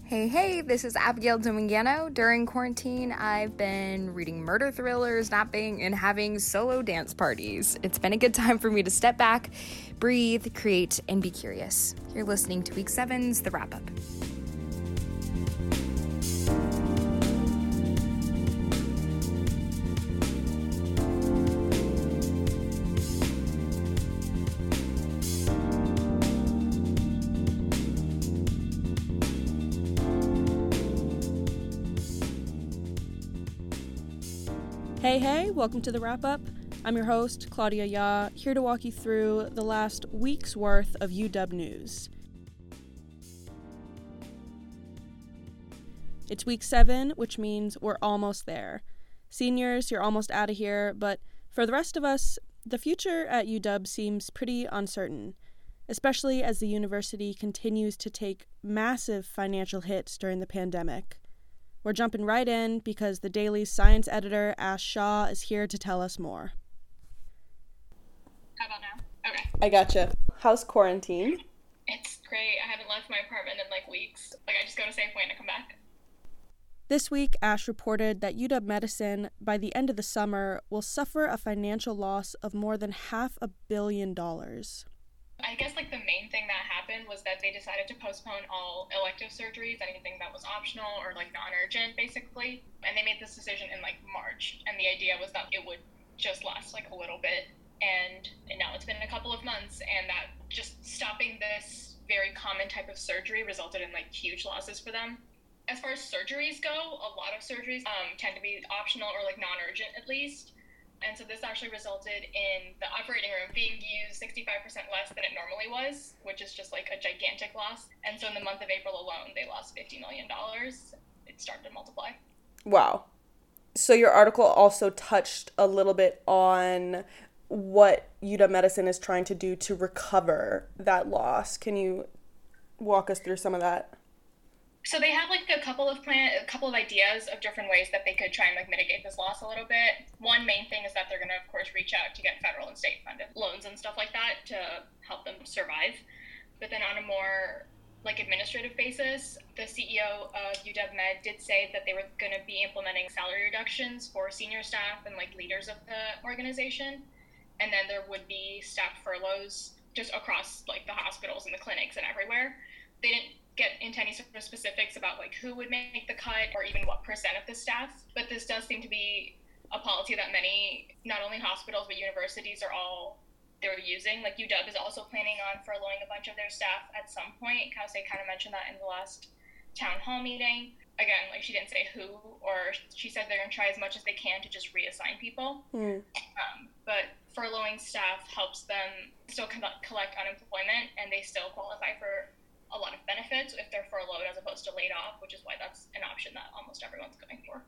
Hey, this is Abigail Domingano. During quarantine, I've been reading murder thrillers, napping, and having solo dance parties. It's been a good time for me to step back, breathe, create, and be curious. You're listening to Week 7's The Wrap Up. Hey, welcome to The Wrap Up. I'm your host, Claudia Ya, here to walk you through the last week's worth of UW news. It's week 7, which means we're almost there. Seniors, you're almost out of here, but for the rest of us, the future at UW seems pretty uncertain, especially as the university continues to take massive financial hits during the pandemic. We're jumping right in because the Daily's science editor, Ash Shaw, is here to tell us more. How about now? Okay. I gotcha. How's quarantine? It's great. I haven't left my apartment in weeks. I just go to Safeway and I come back. This week, Ash reported that UW Medicine, by the end of the summer, will suffer a financial loss of more than $500 million. I guess the main thing that happened was that they decided to postpone all elective surgeries, anything that was optional or non-urgent basically. And they made this decision in March. And the idea was that it would just last a little bit. And now it's been a couple of months, and that just stopping this very common type of surgery resulted in huge losses for them. As far as surgeries go, a lot of surgeries tend to be optional or non-urgent at least. And so this actually resulted in the operating room being used 65% less than it normally was, which is just a gigantic loss. And so in the month of April alone, they lost $50 million. It started to multiply. Wow. So your article also touched a little bit on what UW Medicine is trying to do to recover that loss. Can you walk us through some of that? So they have a couple of ideas of different ways that they could try and mitigate this loss a little bit. One main thing is that they're going to, of course, reach out to get federal and state funded loans and stuff like that to help them survive. But then on a more administrative basis, the CEO of UW Med did say that they were going to be implementing salary reductions for senior staff and leaders of the organization. And then there would be staff furloughs just across the hospitals and the clinics and everywhere. They didn't get into any sort of specifics about who would make the cut or even what percent of the staff. But this does seem to be a policy that many, not only hospitals, but universities they're using. UW is also planning on furloughing a bunch of their staff at some point. They kind of mentioned that in the last town hall meeting. Again, she didn't say who, or she said they're going to try as much as they can to just reassign people. But furloughing staff helps them still collect unemployment, and they still qualify for a lot of benefits if they're furloughed as opposed to laid off, which is why that's an option that almost everyone's going for.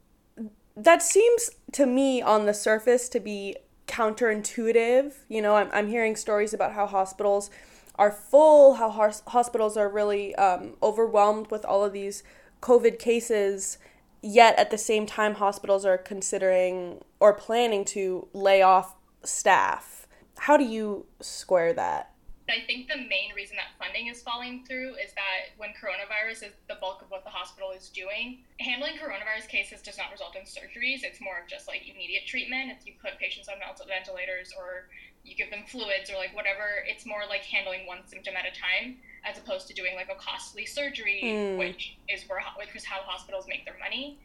That seems to me on the surface to be counterintuitive. I'm hearing stories about how hospitals are full, how hospitals are really overwhelmed with all of these COVID cases, yet at the same time hospitals are considering or planning to lay off staff. How do you square that? I think the main reason that funding is falling through is that when coronavirus is the bulk of what the hospital is doing, handling coronavirus cases does not result in surgeries. It's more of just immediate treatment. If you put patients on ventilators or you give them fluids or whatever, it's more handling one symptom at a time as opposed to doing a costly surgery, which is how hospitals make their money.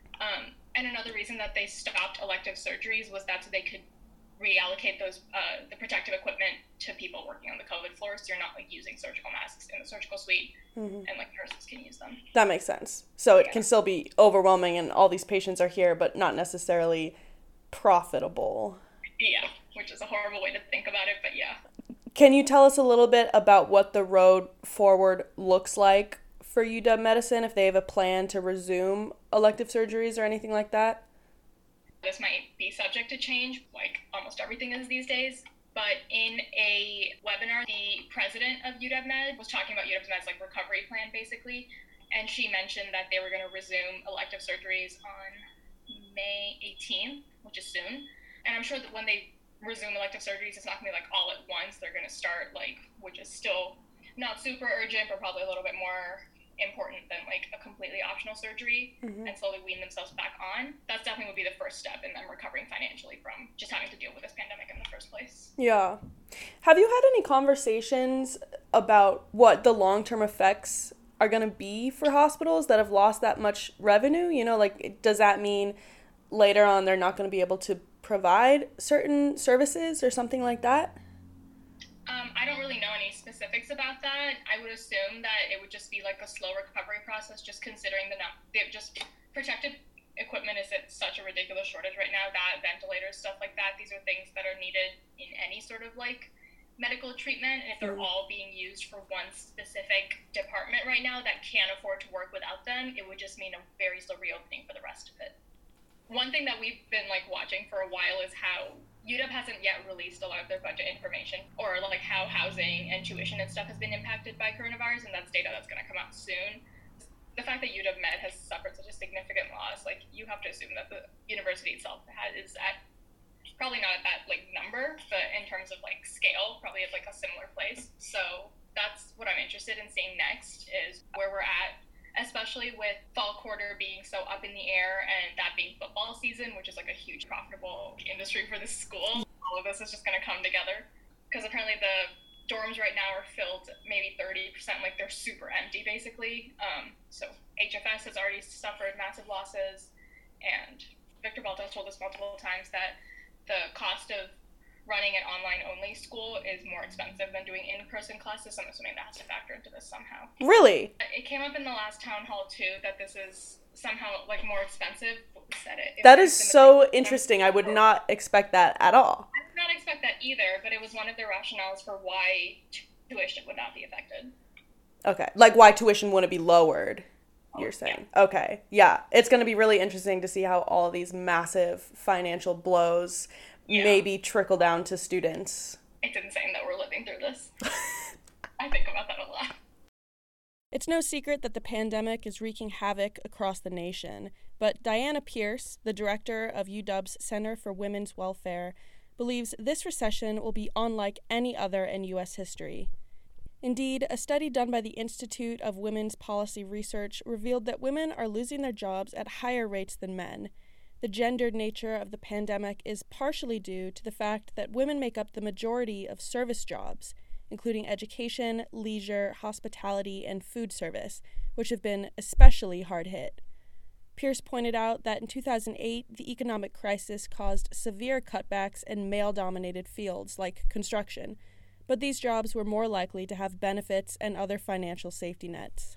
And another reason that they stopped elective surgeries was that so they could reallocate those the protective equipment to people working on the COVID floor, so you're not using surgical masks in the surgical suite, and nurses can use them. That makes sense. So it can still be overwhelming, and all these patients are here, but not necessarily profitable. Yeah, which is a horrible way to think about it, but yeah. Can you tell us a little bit about what the road forward looks like for UW Medicine, if they have a plan to resume elective surgeries or anything like that? This might be subject to change, almost everything is these days. But in a webinar, the president of UW Med was talking about UW Med's recovery plan, basically. And she mentioned that they were going to resume elective surgeries on May 18th, which is soon. And I'm sure that when they resume elective surgeries, it's not going to be all at once. They're going to start which is still not super urgent, but probably a little bit more important than like a completely optional surgery and slowly wean themselves back on, that's definitely would be the first step in them recovering financially from just having to deal with this pandemic in the first place. Yeah. Have you had any conversations about what the long-term effects are going to be for hospitals that have lost that much revenue? You know, like, does that mean later on they're not going to be able to provide certain services or something like that? I don't really know any specifics about that. I would assume that it would just be like a slow recovery process, just considering just protective equipment is at such a ridiculous shortage right now, that ventilators, stuff like that, these are things that are needed in any sort of like medical treatment. And if they're all being used for one specific department right now that can't afford to work without them, it would just mean a very slow reopening for the rest of it. One thing that we've been like watching for a while is how UW hasn't yet released a lot of their budget information, or like how housing and tuition and stuff has been impacted by coronavirus, and that's data that's going to come out soon. The fact that UW Med has suffered such a significant loss, like, you have to assume that the university itself is at probably not at that like number, but in terms of like scale, probably at like a similar place. So that's what I'm interested in seeing next, is where we're at, especially with fall quarter being so up in the air and that being football season, which is like a huge profitable industry for this school. All of this is just going to come together, because apparently the dorms right now are filled maybe 30%, like they're super empty basically. So HFS has already suffered massive losses, and Victor Balta has told us multiple times that the cost of running an online-only school is more expensive than doing in-person classes. I'm assuming that has to factor into this somehow. Really? It came up in the last town hall, too, that this is somehow, like, more expensive. Said it. That is so interesting. I would not expect that at all. I did not expect that either, but it was one of their rationales for why tuition would not be affected. Okay. Like, why tuition wouldn't be lowered, you're saying. Yeah. Okay. Yeah. It's going to be really interesting to see how all of these massive financial blows maybe trickle down to students. It's insane that we're living through this. I think about that a lot. It's no secret that the pandemic is wreaking havoc across the nation, but Diana Pierce, the director of UW's Center for Women's Welfare, believes this recession will be unlike any other in U.S. history. Indeed, a study done by the Institute of Women's Policy Research revealed that women are losing their jobs at higher rates than men. The gendered nature of the pandemic is partially due to the fact that women make up the majority of service jobs, including education, leisure, hospitality, and food service, which have been especially hard hit. Pierce pointed out that in 2008, the economic crisis caused severe cutbacks in male-dominated fields like construction, but these jobs were more likely to have benefits and other financial safety nets.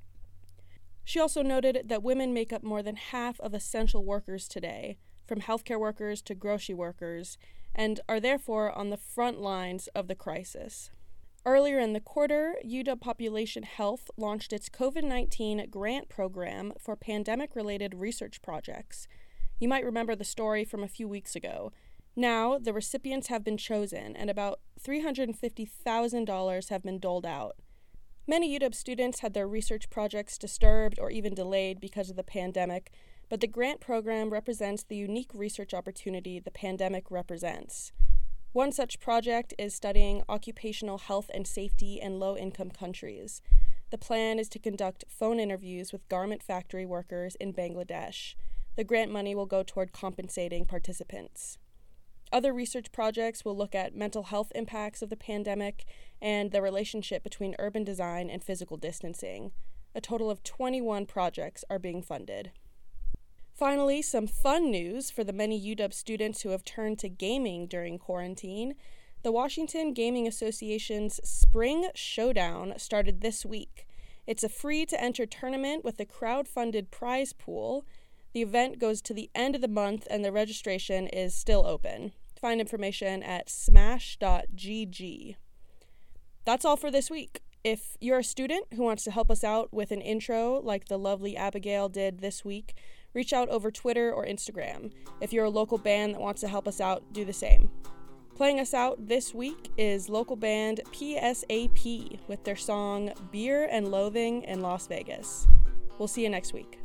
She also noted that women make up more than half of essential workers today, from healthcare workers to grocery workers, and are therefore on the front lines of the crisis. Earlier in the quarter, UW Population Health launched its COVID-19 grant program for pandemic-related research projects. You might remember the story from a few weeks ago. Now, the recipients have been chosen, and about $350,000 have been doled out. Many UW students had their research projects disturbed or even delayed because of the pandemic, but the grant program represents the unique research opportunity the pandemic represents. One such project is studying occupational health and safety in low-income countries. The plan is to conduct phone interviews with garment factory workers in Bangladesh. The grant money will go toward compensating participants. Other research projects will look at mental health impacts of the pandemic and the relationship between urban design and physical distancing. A total of 21 projects are being funded. Finally, some fun news for the many UW students who have turned to gaming during quarantine. The Washington Gaming Association's Spring Showdown started this week. It's a free-to-enter tournament with a crowd-funded prize pool. The event goes to the end of the month, and the registration is still open. Find information at smash.gg. That's all for this week. If you're a student who wants to help us out with an intro like the lovely Abigail did this week, reach out over Twitter or Instagram. If you're a local band that wants to help us out, do the same. Playing us out this week is local band PSAP with their song Beer and Loathing in Las Vegas. We'll see you next week.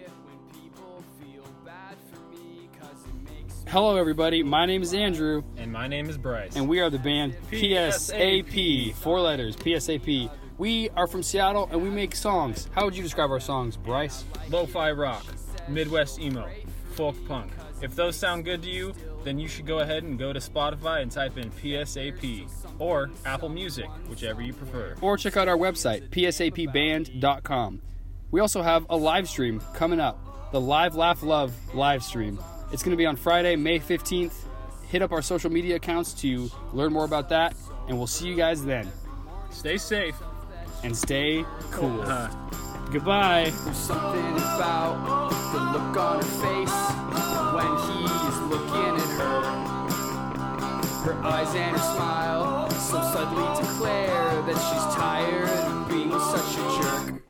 Hello everybody, my name is Andrew. And my name is Bryce. And we are the band PSAP. 4 letters, PSAP. We are from Seattle and we make songs. How would you describe our songs, Bryce? Lo-fi rock, Midwest emo, folk punk. If those sound good to you, then you should go ahead and go to Spotify and type in PSAP or Apple Music, whichever you prefer. Or check out our website, psapband.com. We also have a live stream coming up, the Live Laugh Love live stream. It's going to be on Friday, May 15th. Hit up our social media accounts to learn more about that, and we'll see you guys then. Stay safe. And stay cool. Goodbye. There's something about the look on her face when he's looking at her. Her eyes and her smile so suddenly declare that she's tired of being such a jerk.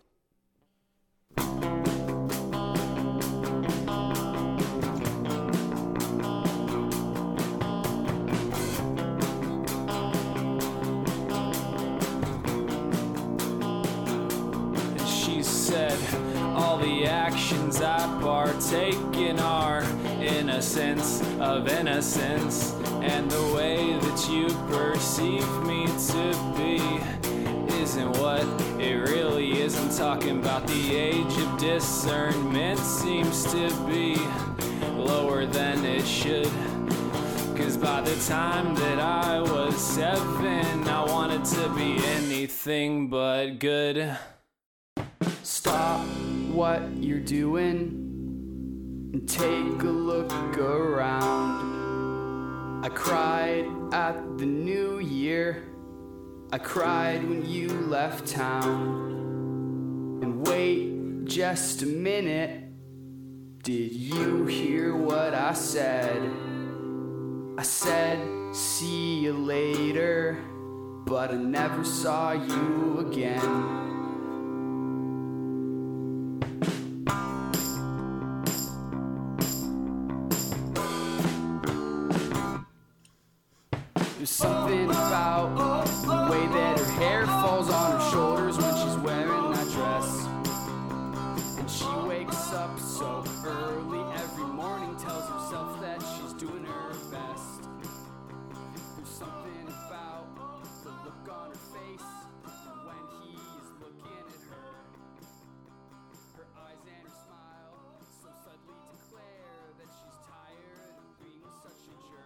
All the actions I partake in are innocence of innocence, and the way that you perceive me to be isn't what it really is. I'm talking about the age of discernment seems to be lower than it should. 'Cause by the time that I was 7, I wanted to be anything but good. Stop what you're doing and take a look around. I cried at the new year. I cried when you left town. And wait just a minute. Did you hear what I said? I said, see you later, but I never saw you again. There's something about the way that her hair falls on her shoulders when she's wearing that dress. And she wakes up so early every morning, tells herself that she's doing her best. There's something about the look on her face.